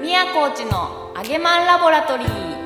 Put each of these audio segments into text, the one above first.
みやコーチのあげまんラボラトリー。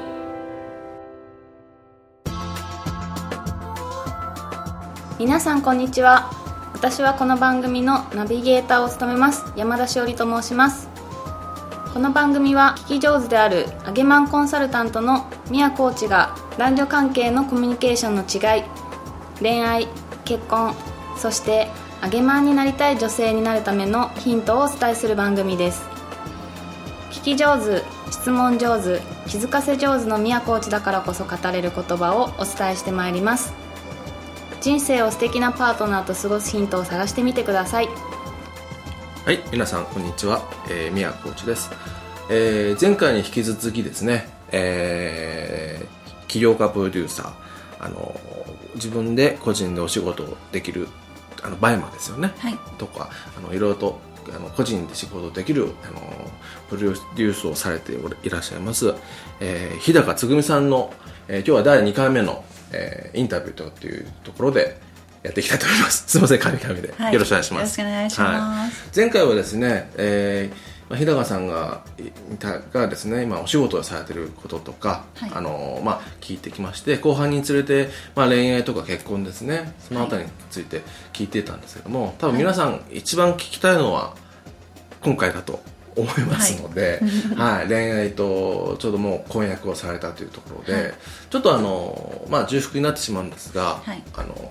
皆さんこんにちは。私はこの番組のナビゲーターを務めます山田しおりと申します。この番組は聞き上手であるあげまんコンサルタントのみやコーチが男女関係のコミュニケーションの違い、恋愛、結婚、そしてあげまんになりたい女性になるためのヒントをお伝えする番組です。聞き上手、質問上手、気づかせ上手のみやコーチだからこそ語れる言葉をお伝えしてまいります。人生を素敵なパートナーと過ごすヒントを探してみてください。 はい、皆さんこんにちは、みやコーチです。前回に引き続きですね、起業家プロデューサー、自分で個人でお仕事をできるバイマですよね、はい、とかいろいろと個人で仕事できるプロデュースをされていらっしゃいます、日高つぐみさんの、今日は第2回目のインタビューというところでやっていきたいと思います。すいません、神々で、はい、よろしくお願いします。 よろしくお願いします。 はい、前回はですね、日高さんがですね、今お仕事をされていることとか、はい、聞いてきまして、後半につれて、恋愛とか結婚ですね、そのあたりについて聞いていたんですけども、多分皆さん一番聞きたいのは今回だと思いますので、はいはい、恋愛とちょうどもう婚約をされたというところで、はい、ちょっと重複になってしまうんですが、はい、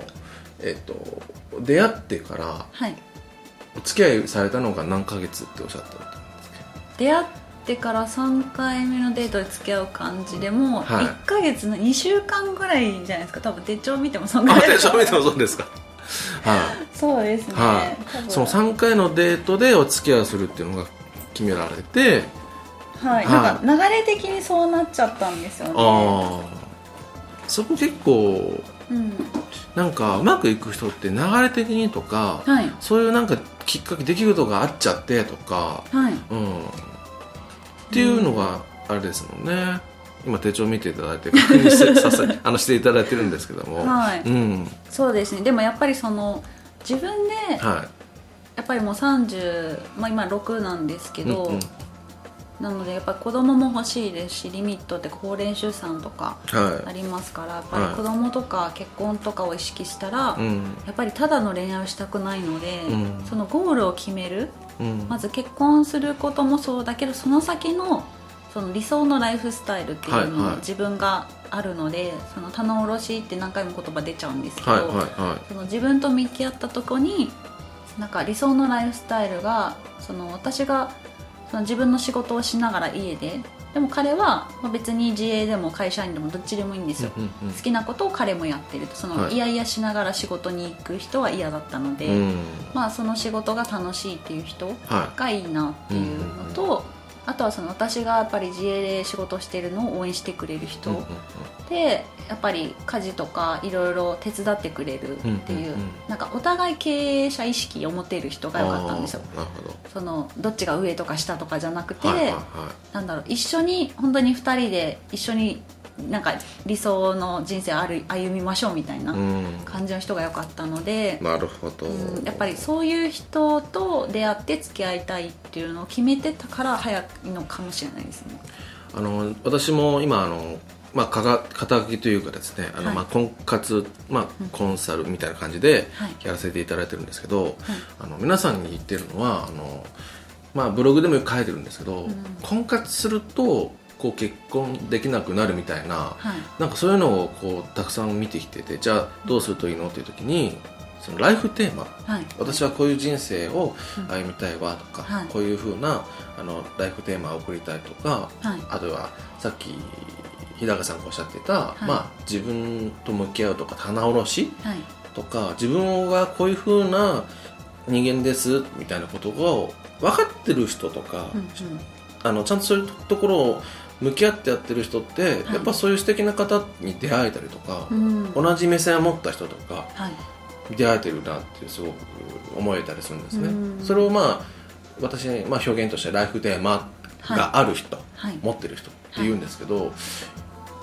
出会ってから、はい、お付き合いされたのが何ヶ月っておっしゃったんですか？ 出会ってから3回目のデートで付き合う感じでも、はい、1ヶ月の2週間ぐらいじゃないですか。多分手帳見てもそんぐらい。 手帳見てもそうですか。はい、 そうですね、 はい、その3回のデートでお付き合いをするっていうのが決められて、 はい、はい、なんか流れ的にそうなっちゃったんですよね。 あ、そこ結構、なんかうまくいく人って流れ的にとか、はい、そういうなんかきっかけ出来事があっちゃってとか、はい、っていうのがあれですもんね。今手帳見ていただいて確認していただいてるんですけども、はい、 そうですね。でもやっぱりその自分で、はい、やっぱりもう30、今6なんですけど、なのでやっぱり子供も欲しいですし、リミットって高齢出産とかありますから、やっぱり子供とか結婚とかを意識したら、やっぱりただの恋愛をしたくないので、そのゴールを決める、まず結婚することもそうだけど、その先のその理想のライフスタイルっていうのも自分があるので、その棚卸しって何回も言葉出ちゃうんですけど、その自分と向き合ったとこになんか理想のライフスタイルが、その私がその自分の仕事をしながら家で、でも彼は別に自営でも会社員でもどっちでもいいんですよ、好きなことを彼もやってると。そのイヤイヤしながら仕事に行く人は嫌だったので、その仕事が楽しいっていう人がいいなっていうのと、あとはその私がやっぱり自営で仕事してるのを応援してくれる人で、やっぱり家事とかいろいろ手伝ってくれるっていう、なんかお互い経営者意識を持てる人が良かったんですよ。 なるほど。 そのどっちが上とか下とかじゃなくて、なんだろう、一緒に本当に2人で一緒になんか理想の人生を歩みましょうみたいな感じの人が良かったので、 なるほど、 やっぱりそういう人と出会って付き合いたいっていうのを決めてたから早いのかもしれないですね。 私も今肩書きというかですね、婚活、コンサルみたいな感じでやらせていただいてるんですけど、皆さんに言ってるのはブログでもよく書いてるんですけど、婚活するとこう結婚できなくなるみたいな、なんかそういうのをこうたくさん見てきてて、じゃあどうするといいのっていう時に、そのライフテーマ、私はこういう人生を歩みたいわとか、こういう風なライフテーマを送りたいとか、あとはさっき日高さんがおっしゃってた、自分と向き合うとか棚卸しとか、自分がこういう風な人間ですみたいなことを分かってる人とか、ちゃんとそういうところを向き合ってやってる人って、やっぱそういう素敵な方に出会えたりとか、同じ目線を持った人とか、出会えてるなってすごく思えたりするんですね。それを私、表現としてライフテーマがある人、持ってる人って言うんですけど、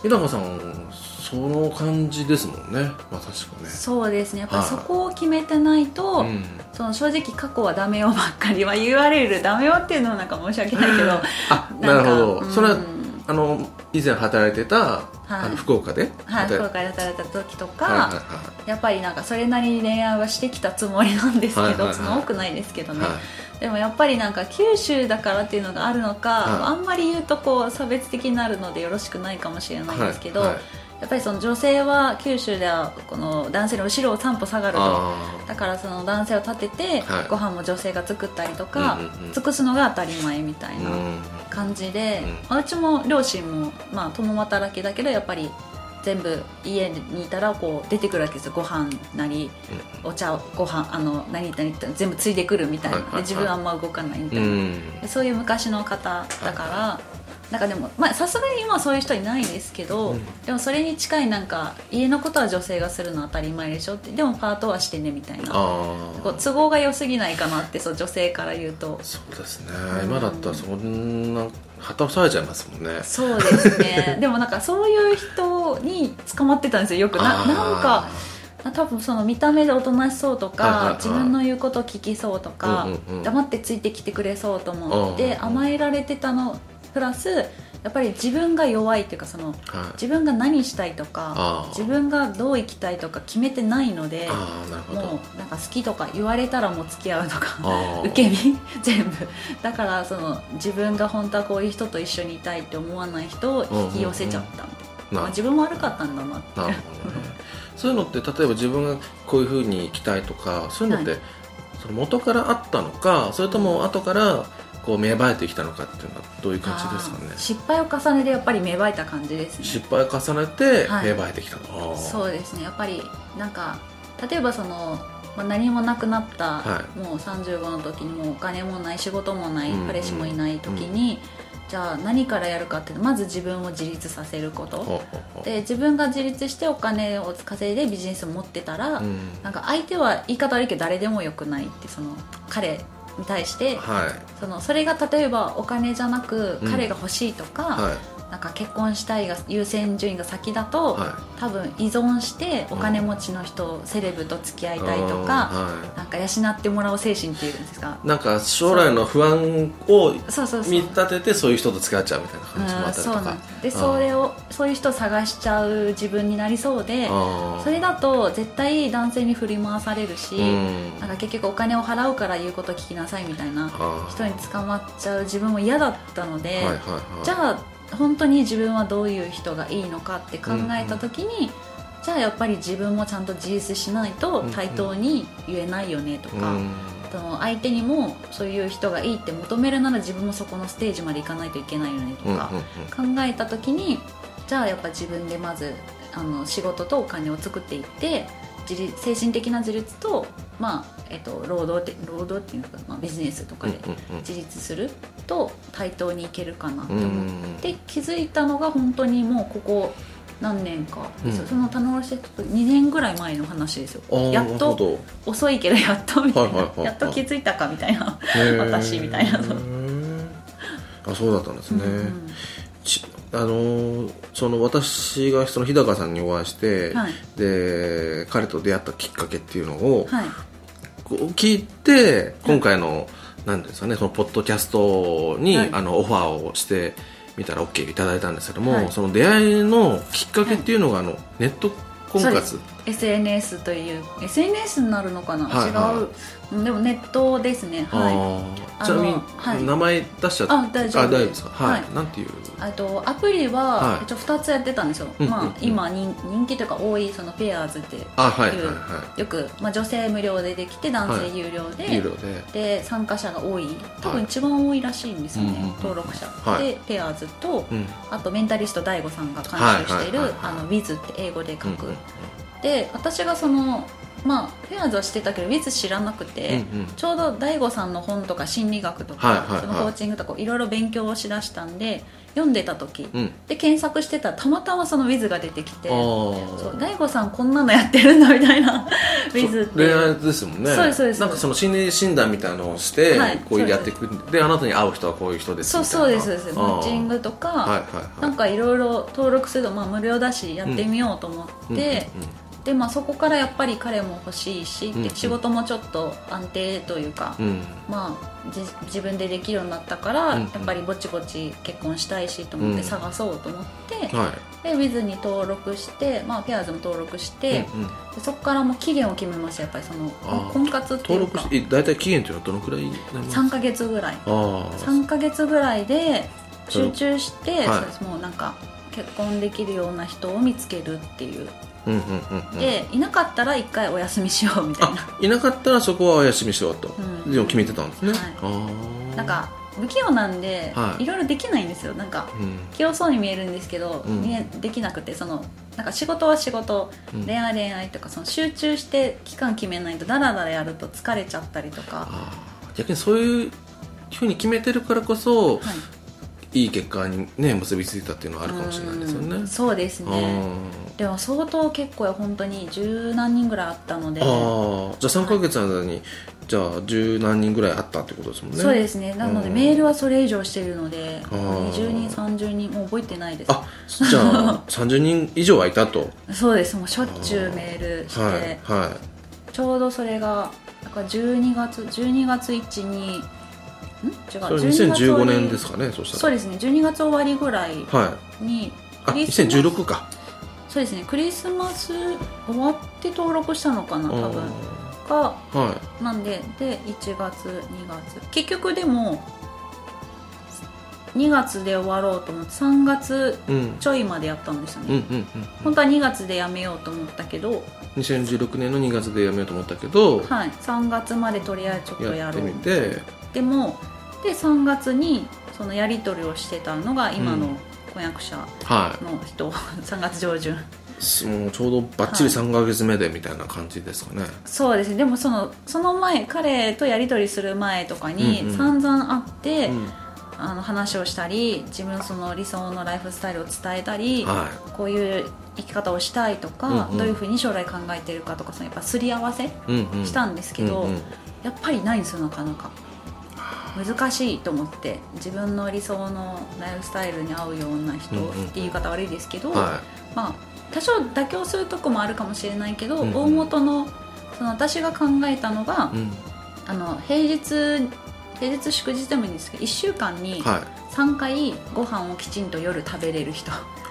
日高さんその感じですもんね、まあ、確かね。 そうですね、やっぱりそこを決めてないと、その正直過去はダメよばっかりは言われる。ダメよっていうのはなんか申し訳ないけどなるほど、それは以前働いてた、福岡で、 福岡で働いた時とか、やっぱりなんかそれなりに恋愛はしてきたつもりなんですけど、その多くないですけどね、でもやっぱりなんか九州だからっていうのがあるのか、あんまり言うとこう差別的になるのでよろしくないかもしれないんですけど、やっぱりその女性は九州ではこの男性の後ろを3歩下がると、だからその男性を立ててご飯も女性が作ったりとか、尽くすのが当たり前みたいな感じで、うちも両親もまあ共働きだけどやっぱり全部家にいたらこう出てくるわけですよ。ご飯なりお茶ご飯何々って全部ついでくるみたいな、で自分はあんま動かないみたいな、そういう昔の方だから、なんかでもさすがに今はそういう人いないですけど、でもそれに近いなんか家のことは女性がするのは当たり前でしょって、でもパートはしてねみたいな、こう都合が良すぎないかなって、そう女性から言うと。 そうですね、今だったらそんな旗をされちゃいますもんね。 そうですねでもなんかそういう人に捕まってたんですよよく。なんか多分その見た目でおとなしそうとか、自分の言うこと聞きそうとか、黙ってついてきてくれそうと思って甘えられてたのプラス、やっぱり自分が弱いっていうか、その、自分が何したいとか自分がどう生きたいとか決めてないので、もうなんか好きとか言われたらもう付き合うとか受け身全部だから、その自分が本当はこういう人と一緒にいたいって思わない人を引き寄せちゃったみたいな、自分も悪かったんだなって。なるほどねそういうのって例えば自分がこういう風に生きたいとか、そういうのってその元からあったのか、それとも後からこう芽生えてきたのかっていうのはどういう感じですかね。 失敗を重ねてやっぱり芽生えた感じですね。 失敗を重ねて芽生えてきたの、 そうですね。やっぱりなんか例えばその、何もなくなった、もう35の時にもうお金もない仕事もない、彼氏もいない時に、じゃあ何からやるかっていうと、まず自分を自立させることで、自分が自立してお金を稼いでビジネスを持ってたら、なんか相手は言い方悪いけど誰でもよくないって、その彼に対して、それが例えばお金じゃなく彼が欲しいとか、なんか結婚したいが優先順位が先だと、多分依存してお金持ちの人、セレブと付き合いたいとか、なんか養ってもらう精神っていうんですか、 なんか将来の不安を見立ててそういう人と付き合っちゃうみたいな感じもあったりとか、 でそういう人を探しちゃう自分になりそうで、それだと絶対男性に振り回されるし、なんか結局お金を払うから言うこと聞きなさいみたいな人に捕まっちゃう自分も嫌だったので、じゃあ本当に自分はどういう人がいいのかって考えた時に、じゃあやっぱり自分もちゃんと自立しないと対等に言えないよねとか、相手にもそういう人がいいって求めるなら自分もそこのステージまで行かないといけないよねとか考えた時に、じゃあやっぱ自分でまず仕事とお金を作っていって、精神的な自立と、労働っていうか、ビジネスとかで自立すると対等にいけるかなと思って気づいたのが、本当にもうここ何年か、その棚卸して2年ぐらい前の話ですよ。やっと遅いけどやっとみたいな、やっと気づいたかみたいな私みたいなそうだったんですね。その私がその日高さんにお会いして、で彼と出会ったきっかけっていうのを、聞いて今回の何ですかね、そのポッドキャストに、オファーをしてみたら OK いただいたんですけども、その出会いのきっかけっていうのが、ネット婚活、 SNS という SNS になるのかな、違う、でもネットですね。 ちなみに名前出しちゃって大丈夫ですか。なんていうアプリは2つやってたんですよ。今人気というか多いそのペアーズっていう、よく女性無料でできて男性有料で参加者が多い、多分一番多いらしいんですよね、登録者で。ペアーズと、あとメンタリスト DAIGO さんが監修しているWiz って英語で書く。で私がそのまあフェアーズはしてたけどウィズ知らなくて、ちょうど大悟さんの本とか心理学とか、そのコーチングとかいろいろ勉強をしだしたんで読んでた時、で検索してたらたまたまそのウィズが出てきて、そう大悟さんこんなのやってるんだみたいなウィズって恋愛ですもんね。 そうですそうです。 なんかその心理診断みたいなのをして、こうやっていくで、あなたに会う人はこういう人ですみたいな。 そうですそうです。マッチングとか、なんかいろいろ登録すると、まあ、無料だしやってみようと思って、でまあ、そこからやっぱり彼も欲しいし、で仕事もちょっと安定というか、まあ、自分でできるようになったから、やっぱりぼちぼち結婚したいしと思って探そうと思って、でウィズに登録して、まあ、ペアーズも登録して、でそこからもう期限を決めました。やっぱりその婚活っていうか登録大体期限っていうのはどのくらいになりますか ？3ヶ月ぐらい。3ヶ月ぐらいで集中して、もうなんか結婚できるような人を見つけるっていう。でいなかったら1回お休みしようみたいな。 いなかったらそこはお休みしようと、でも決めてたんですね。 なんか不器用なんで、いろいろできないんですよ。なんか、器用そうに見えるんですけど、できなくて、そのなんか仕事は仕事、恋愛は恋愛とか、その集中して期間決めないとダラダラやると疲れちゃったりとか。 逆にそういうふうに決めてるからこそ、いい結果にね結びついたっていうのはあるかもしれないですよね。 そうですね。でも相当結構本当に十何人ぐらいあったので、じゃあ 3ヶ月の間に、じゃあ十何人ぐらいあったってことですもんね。 そうですね。なのでメールはそれ以上しているので、20人30人もう覚えてないです。 じゃあ30人以上はいたと。 そうです。もうしょっちゅうメールして、ちょうどそれがだから12月1にそれ2015年ですかね。 そうですね。12月終わりぐらいに、 2016か。 そうですね。クリスマス終わって登録したのかな、多分が、なんで1月2月結局でも2月で終わろうと思って3月ちょいまでやったんですよね。本当は2月でやめようと思ったけど、 2016年の2月でやめようと思ったけど、 3月までとりあえずちょっとやろうってみて、でも3月にそのやり取りをしてたのが今の婚約者の人、3月上旬、 もうちょうどバッチリ3ヶ月目でみたいな感じですかね。 そうですね。でもその前、彼とやり取りする前とかに散々会って、話をしたり、自分その理想のライフスタイルを伝えたり、こういう生き方をしたいとか、どういうふうに将来考えているかとか、やっぱすり合わせしたんですけど、やっぱりないんですよ。なかなか難しいと思って、自分の理想のライフスタイルに合うような人っていう言い方悪いですけど、まあ多少妥協するとこもあるかもしれないけど、大元のその私が考えたのが、平日祝日でもいいんですけど、1週間に3回ご飯をきちんと夜食べれる人。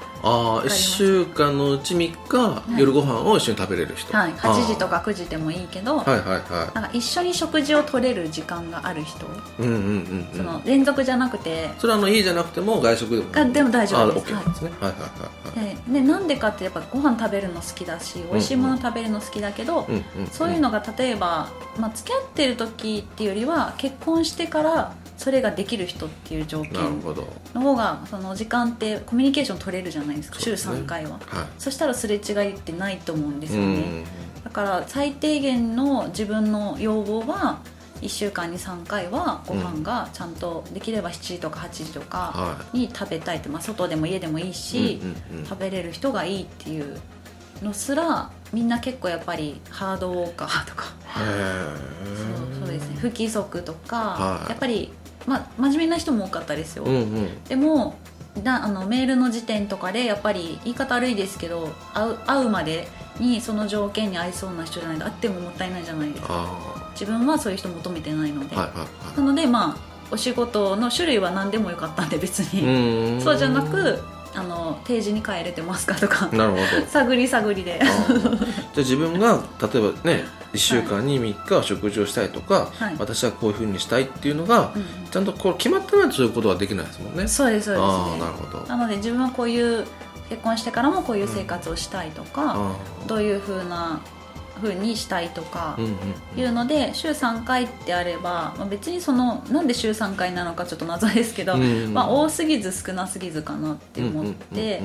1週間のうち3日、夜ご飯を一緒に食べれる人、 8時とか9時でもいいけど、なんか一緒に食事を取れる時間がある人、その連続じゃなくて、 それは家じゃなくても外食でも大丈夫です。 でなんでかってやっぱご飯食べるの好きだし、美味しいもの食べるの好きだけど、そういうのが例えば、付き合ってる時っていうよりは結婚してからそれができる人っていう条件の方が、その時間ってコミュニケーション取れるじゃないですか、週3回は。そしたらすれ違いってないと思うんですよね。だから最低限の自分の要望は1週間に3回はご飯がちゃんとできれば7時とか8時とかに食べたいって、外でも家でもいいし、食べれる人がいいっていうのすら、みんな結構やっぱりハードウォーカーとか、そうですね、不規則とか、やっぱり真面目な人も多かったですよ。でもメールの時点とかでやっぱり言い方悪いですけど、会うまでにその条件に合いそうな人じゃないと会ってももったいないじゃないですか。自分はそういう人求めてないので、なのでお仕事の種類は何でもよかったんで、別にそうじゃなく、定時に帰れてますかとか、 なるほど探りでじゃあ自分が例えばね、1週間に3日は食事をしたいとか、私はこういうふうにしたいっていうのが、ちゃんとこう決まってないとそういうことはできないですもんね。 そうですね。 なるほど。 なので自分はこういう結婚してからもこういう生活をしたいとか、どういうふうにしたいとかいうので、週3回ってあれば、別になんで週3回なのかちょっと謎ですけど、多すぎず少なすぎずかなって思って、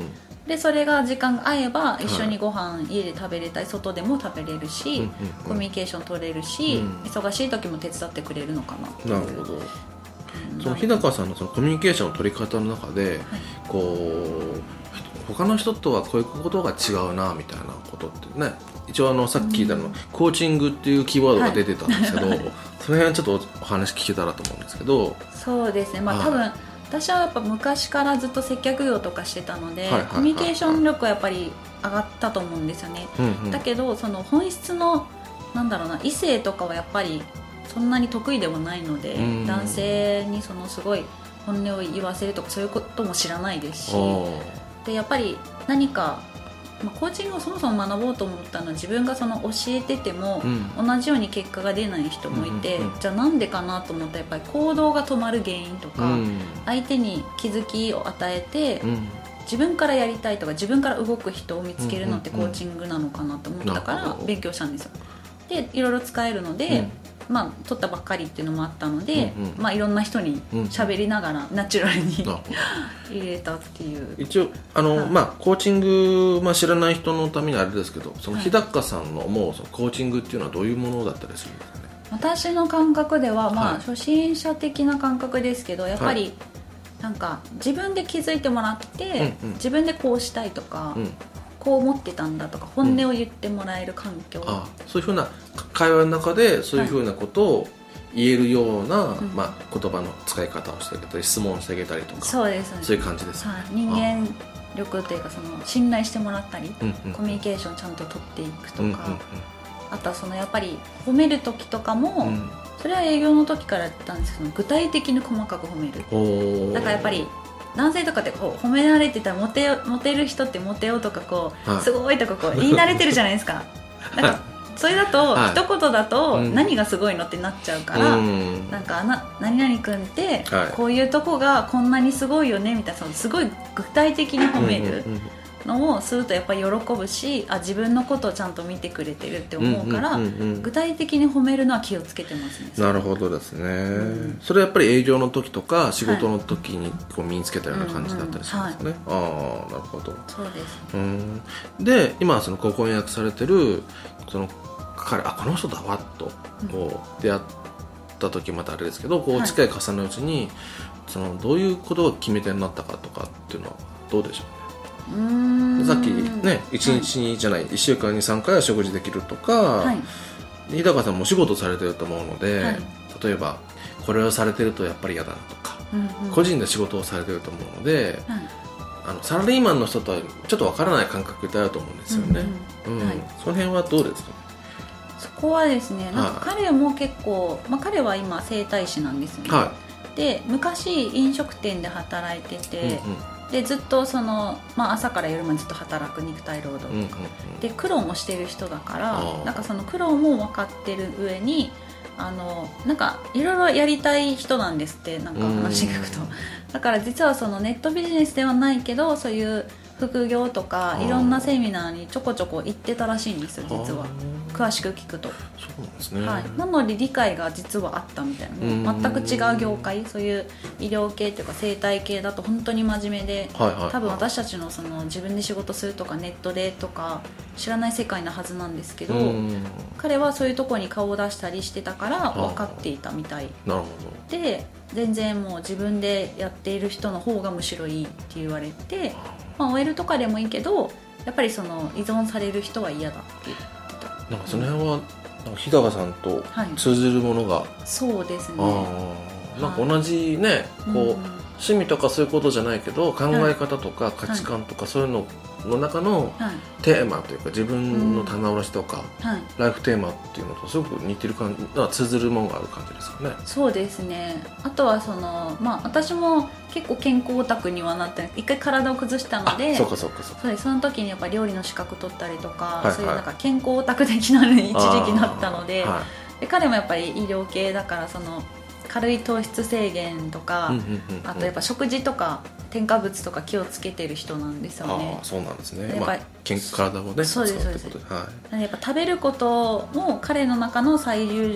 でそれが時間が合えば一緒にご飯家で食べれたり外でも食べれるし、コミュニケーション取れるし、忙しい時も手伝ってくれるのかな。 なるほど。その日高さんのそのコミュニケーションの取り方の中で、こう他の人とはこういうことが違うなみたいなことってね、一応さっき聞いたの、コーチングっていうキーワードが出てたんですけど、その辺はちょっとお話聞けたらと思うんですけど。 そうですね、多分私はやっぱ昔からずっと接客業とかしてたので、コミュニケーション力はやっぱり上がったと思うんですよね、だけどその本質の異性とかはやっぱりそんなに得意ではないので、男性にそのすごい本音を言わせるとかそういうことも知らないですし、でやっぱり何か、コーチングをそもそも学ぼうと思ったのは自分がその教えてても同じように結果が出ない人もいて、じゃあなんでかなと思ったらやっぱり行動が止まる原因とか、相手に気づきを与えて、自分からやりたいとか自分から動く人を見つけるのってコーチングなのかなと思ったから勉強したんですよ。でいろいろ使えるので、取ったばっかりっていうのもあったので、いろんな人に喋りながらナチュラルに入れたっていう。 一応コーチング、知らない人のためにあれですけど、その日高さんの思うそのコーチングっていうのはどういうものだったりするんですかね。 私の感覚では、初心者的な感覚ですけど、やっぱり自分で気づいてもらって、自分でこうしたいとか、こう思ってたんだとか本音を言ってもらえる環境、 そういうふうな会話の中でそういうふうなことを言えるような、言葉の使い方をしてあげたり質問してあげたりとか、 そうですね、 そういう感じですね、 人間力というかその信頼してもらったり、コミュニケーションちゃんと取っていくとか、あとはそのやっぱり褒める時とかも、それは営業の時からやったんですけど、具体的に細かく褒める。だからやっぱり男性とかって褒められてたらモテる人ってモテようとかすごいとか言い慣れてるじゃないですか。それだと、一言だと何がすごいのってなっちゃうから、何々君ってこういうとこがこんなにすごいよねみたいな、すごい具体的に褒めるのをするとやっぱり喜ぶし、自分のことをちゃんと見てくれてるって思うから、具体的に褒めるのは気をつけてますね。 なるほどですね、それはやっぱり営業の時とか仕事の時に身につけたような感じだったりするんですかね。なるほど。 そうですね。 で今そのご婚約されてるその彼、この人だわっと出会った時またあれですけど、付き合い重ねるうちにそのどういうことが決め手になったかとかっていうのはどうでしょう。さっきね、1日にじゃない1週間に3回は食事できるとか、日高さんもお仕事されてると思うので、例えばこれをされてるとやっぱり嫌だなとか、個人で仕事をされてると思うので、サラリーマンの人とはちょっとわからない感覚ってあると思うんですよね。その辺はどうですか。 そこはですね、彼も結構、彼は今整体師なんですよね。で昔飲食店で働いてて、でずっとその、朝から夜までずっと働く肉体労働とか、で苦労もしてる人だから、その苦労も分かってる上にいろいろやりたい人なんですって、話聞くと。だから実はそのネットビジネスではないけど、そういう副業とかいろんなセミナーにちょこちょこ行ってたらしいんですよ、実は。詳しく聞くと。 そうなんですね。 なので理解が実はあったみたいな。全く違う業界、そういう医療系というか生態系だと本当に真面目で、多分私たちのその自分で仕事するとかネットでとか知らない世界なはずなんですけど、彼はそういうところに顔を出したりしてたから分かっていたみたい。 なるほど。 で全然もう自分でやっている人の方がむしろいいって言われて、OL とかでもいいけどやっぱりその依存される人は嫌だって言ってた。 その辺は日高さんと通じるものが、 そうですね。 同じね、趣味とかそういうことじゃないけど考え方とか価値観とかそういうのの中のテーマというか、自分の棚卸しとか、ライフテーマっていうのとすごく似てる感じ、通ずるものがある感じですかね。 そうですね。あとはその、私も結構健康オタクにはなって一回体を崩したので、その時にやっぱ料理の資格取ったりとか、そういう健康オタク的なのに一時期なったので、で彼もやっぱり医療系だからその軽い糖質制限とか、あとやっぱ食事とか添加物とか気をつけてる人なんですよね。 そうなんですね。体をね、 そうです。やっぱ食べることも彼の中の最優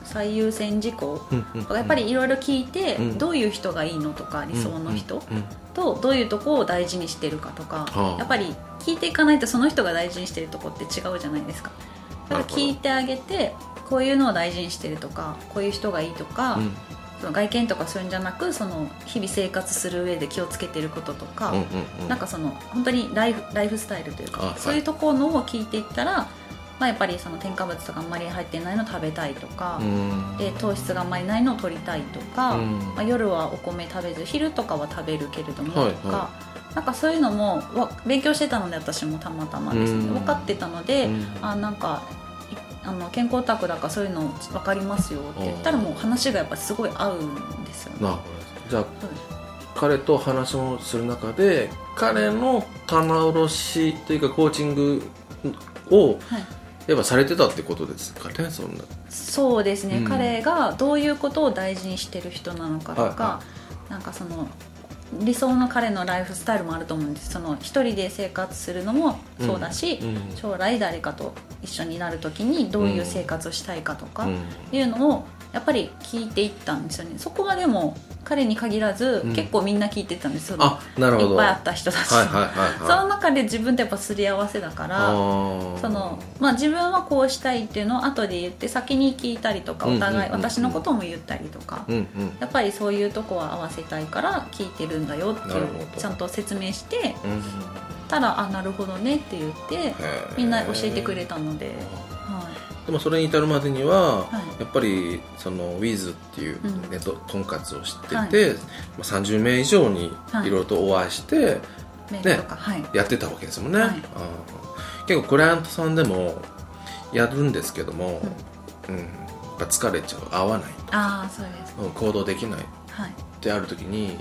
最優先事項とかやっぱりいろいろ聞いて、どういう人がいいのとか理想の人とどういうとこを大事にしてるかとか、やっぱり聞いていかないとその人が大事にしてるとこって違うじゃないですか。だから聞いてあげて、こういうのを大事にしてるとか、こういう人がいいとか、その外見とかそういうんじゃなく、その日々生活する上で気をつけてることとか、なんかその本当にライフスタイルというか、そういうところのを聞いていったら、やっぱりその添加物とかあんまり入ってないの食べたいとか、で糖質があんまりないのを取りたいとか、夜はお米食べず昼とかは食べるけれどもとか、なんかそういうのも勉強してたので、私もたまたまですね、分かってたので、なんか健康オタクだからそういうの分かりますよって言ったら、もう話がやっぱすごい合うんですよね。 なるほど。じゃあ彼と話をする中で、彼の棚卸しというかコーチングを、やっぱされてたってことですかね。 そうですね、彼がどういうことを大事にしてる人なのかとか、なんかその理想の彼のライフスタイルもあると思うんです。その一人で生活するのもそうだし、将来誰かと一緒になる時にどういう生活をしたいかとかいうのをやっぱり聞いていったんですよね。そこはでも彼に限らず、結構みんな聞いてたんですよ。 なるほど。 いっぱいあった人たち、その中で自分とやっぱすり合わせだから、その自分はこうしたいっていうのを後で言って先に聞いたりとか、お互い私のことも言ったりとか、やっぱりそういうとこは合わせたいから聞いてるんだよっていうちゃんと説明して、たらなるほどねって言ってみんな教えてくれたので。 でもそれに至るまでには、やっぱりそのウィズっていうネットとんかつを知ってて、30名以上にいろいろとお会いして、やってたわけですもんね。結構クライアントさんでもやるんですけども、やっぱ疲れちゃう、合わない、 そうです、 行動できないってある時に、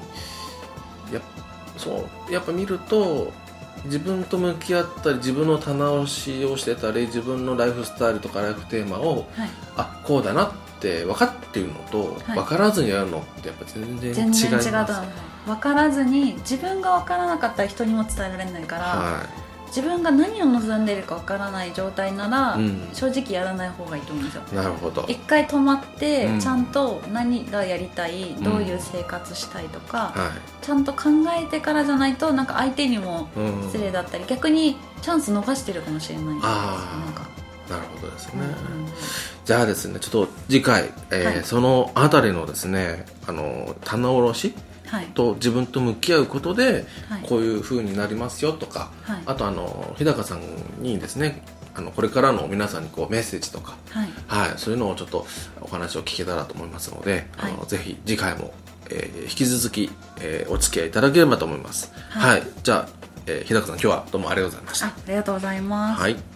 やっぱ見ると自分と向き合ったり、自分の棚卸しをしてたり、自分のライフスタイルとかライフテーマを、こうだなって分かっているのと、分からずにやるのってやっぱ全然違います。 分からずに、自分が分からなかったら人にも伝えられないから、自分が何を望んでいるか分からない状態なら、正直やらない方がいいと思うんですよ。 なるほど。 一回止まって、ちゃんと何がやりたい、どういう生活したいとか、ちゃんと考えてからじゃないと、なんか相手にも失礼だったり、逆にチャンス逃してるかもしれないんですよ。 なるほどですね。じゃあですね、ちょっと次回、そのあたりのですね、棚卸しと自分と向き合うことで、こういう風になりますよとか、あと日高さんにですね、これからの皆さんにこうメッセージとか、そういうのをちょっとお話を聞けたらと思いますので、ぜひ次回も、引き続き、お付き合いいただければと思います。じゃあ、日高さん、今日はどうもありがとうございました。 ありがとうございます。